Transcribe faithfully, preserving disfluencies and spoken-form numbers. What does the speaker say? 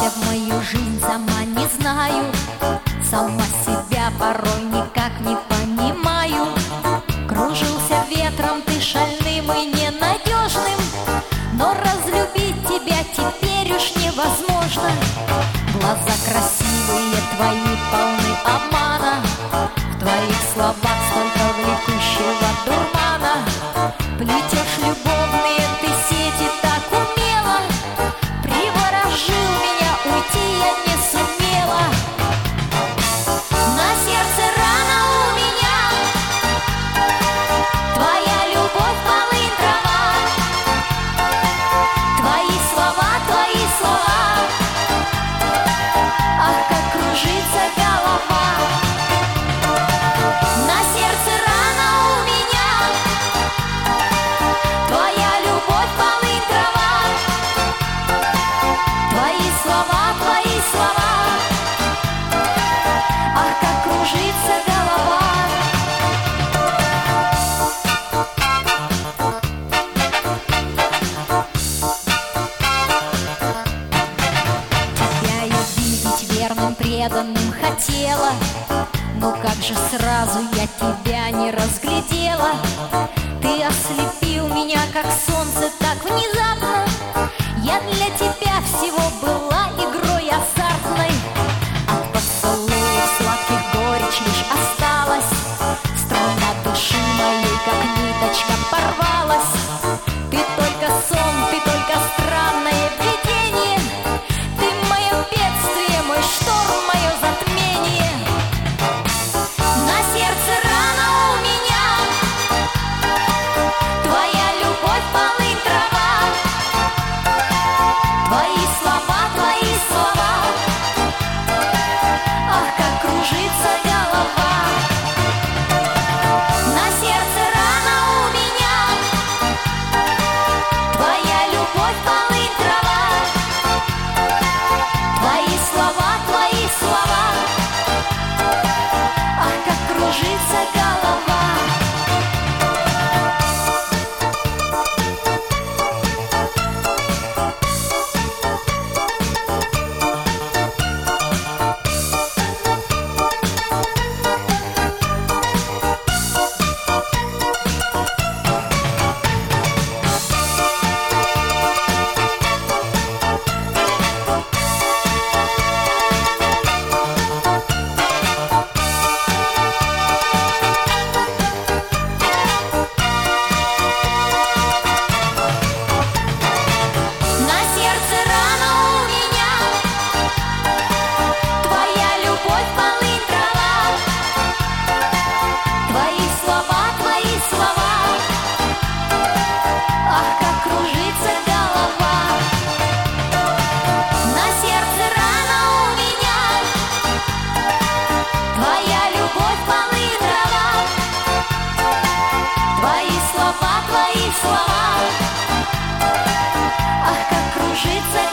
Ворвался в мою жизнь, сама не знаю, сама себя порой никак не понимаю. Кружился ветром ты шальным и ненадежным, но разлюбить тебя теперь уж невозможно. Глаза красивые твои полны обмана, в твоих словах столько влекущего дурмана. Плетешь любовные ты сети так умело, приворожил меня, уйти я не сумела. На сердце рана у меня, твоя любовь полынь трава, твои слова, твои слова, ах, как кружится голова. На сердце рана у меня, твоя любовь полынь трава, твои слова, твои слова, ах, как кружится голова. Тебя я видеть верным, преданным хотела, но как же сразу я тебя не разглядела. Ты ослепил меня, как солнце, так внезапно. Я для тебя всего была игрой азартной. От поцелуев сладких горечь лишь осталась, струна души моей, как ниточка, порвалась. Ты только сон, ты только странное видение, ты мое бедствие, мой шторм, мое затмение. На сердце рана у меня, твоя любовь полынь трава, твои слова, твои слова, ах, как кружится голова. На сердце рана у меня, твоя любовь полынь трава, твои слова, твои слова, ах, как кружится голова. На сердце рана у меня, твоя любовь полынь трава, твои слова, твои слова, ах, как кружится голова. На сердце рана у меня, твоя любовь полынь трава, твои слова, твои слова, ах, как кружится